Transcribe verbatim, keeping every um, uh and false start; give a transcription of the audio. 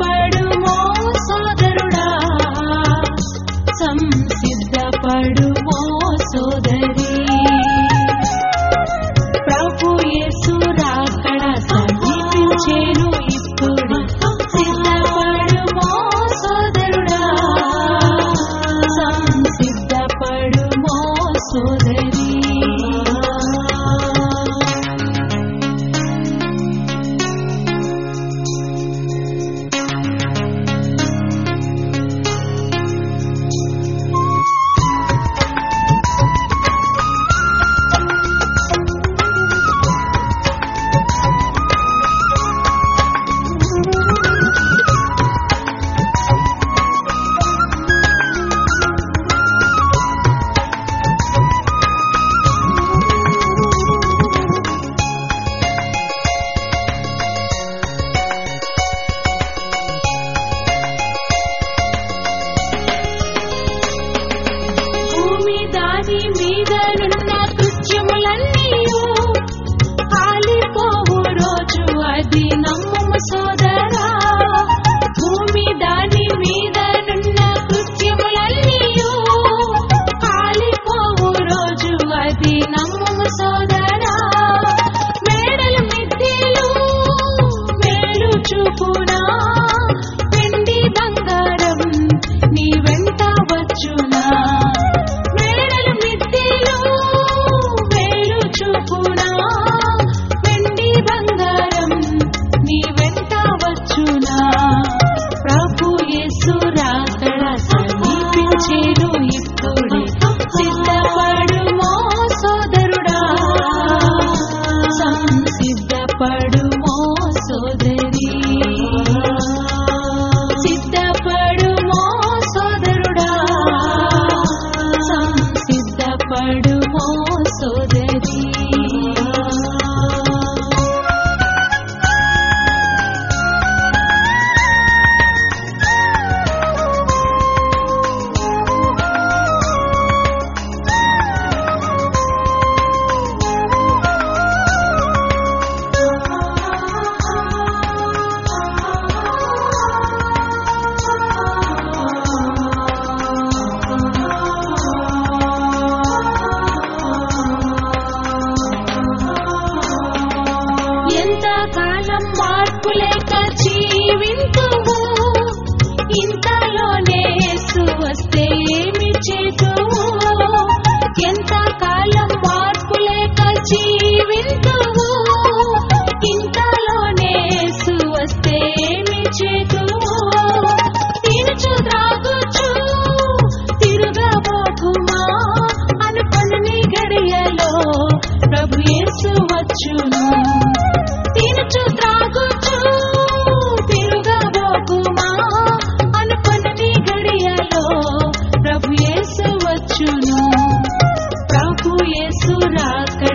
సిద్ధపడుమో సోదరుడా, సంసిద్ధపడుమో సోదరి. ప్రభు యేసు రాకడ సమీపించెను ఇప్పుడు. సిద్ధపడుమో సోదరుడా, సంసిద్ధపడుమో సోదరి. దాని మీదనున్న కృత్యములన్నీయు కాలిపోవు రోజు అది నమ్ముము సోదరా. భూమి దాని మీదనున్న కృత్యములన్నీయు కాలిపోవు రోజు అది నమ్ముము సోదరా. మేడలు మిద్దెలు మేలు చూపునా, వెండి బంగారం నీ వెంట వచ్చునా. ప్రభు యేసు రాకడ సమీపించెను ఇప్పుడే. సిద్ధపడుమో సోదరుడా, సంసిద్ధపడుమో సోదరి. సిద్ధపడుమో సోదరుడా, సంసిద్ధపడుమో సోదరి. ఎంతకాలం మార్పు లేక జీవింతువు, ఇంతలోనే యేసు వస్తే ఏమి చేతువు. ఎంతకాలం మార్పు లేక జీవింతువు, ఇంతలోనే యేసు వస్తే ఏమి చేతువు. తినుచు త్రాగుచు తిరుగబోకుమా అనుకొన్ని గడియలో ప్రభు యేసు వచ్చును. తినుచు త్రాగుచు తిరుగబోకుమా అనుకొన్ని గడియలో ప్రభు యేసు వచ్చును. ప్రభు యేసు రాకడ